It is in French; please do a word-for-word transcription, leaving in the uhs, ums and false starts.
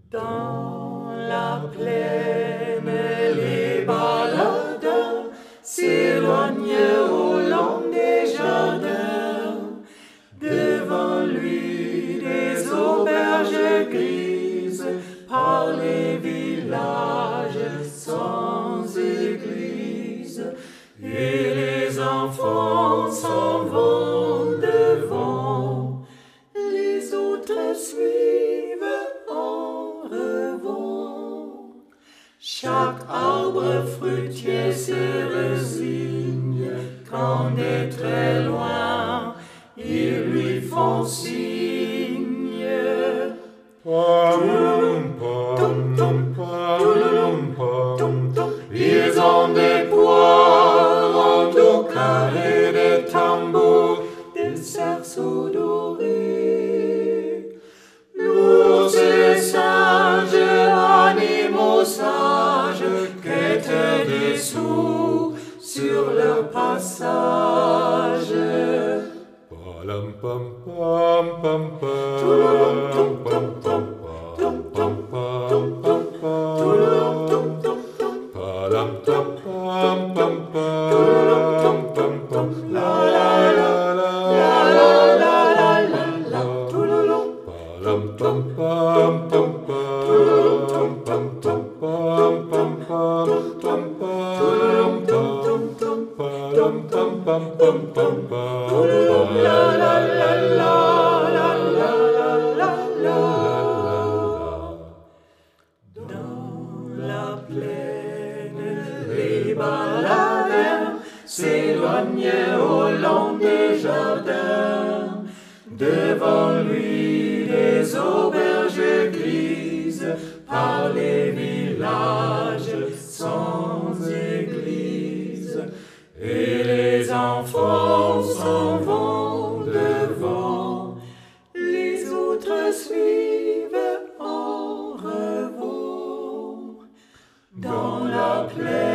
Dans la plaine, les baladins s'éloignent au long des jardins. Devant lui, des auberges grises par les villages sans église. Et les enfants s'en vont devant, les autres suivent en revant. Chaque arbre fruitier se résigne quand de très loin ils lui font signe. Ils ont des poires en dos carré, des tambours, des cerceaux dorés. L'ours et les singes, animaux sages, quêtent des sous sur leur passage. Palam pam pam pam pam pam pam pam pam pam pam palam pam pam pam pam pam pam la la la la la la la la la palam pam pam pam pam pam pam pam pam pam pam palam pam pam pam pam pam pam la la la la la la la la. Dans la plaine, les baladins s'éloignent au long des jardins. Devant lui, des auberges grises par les villages sans église. Et les enfants s'en vont devant, les autres suivent en revant. Dans la plaine,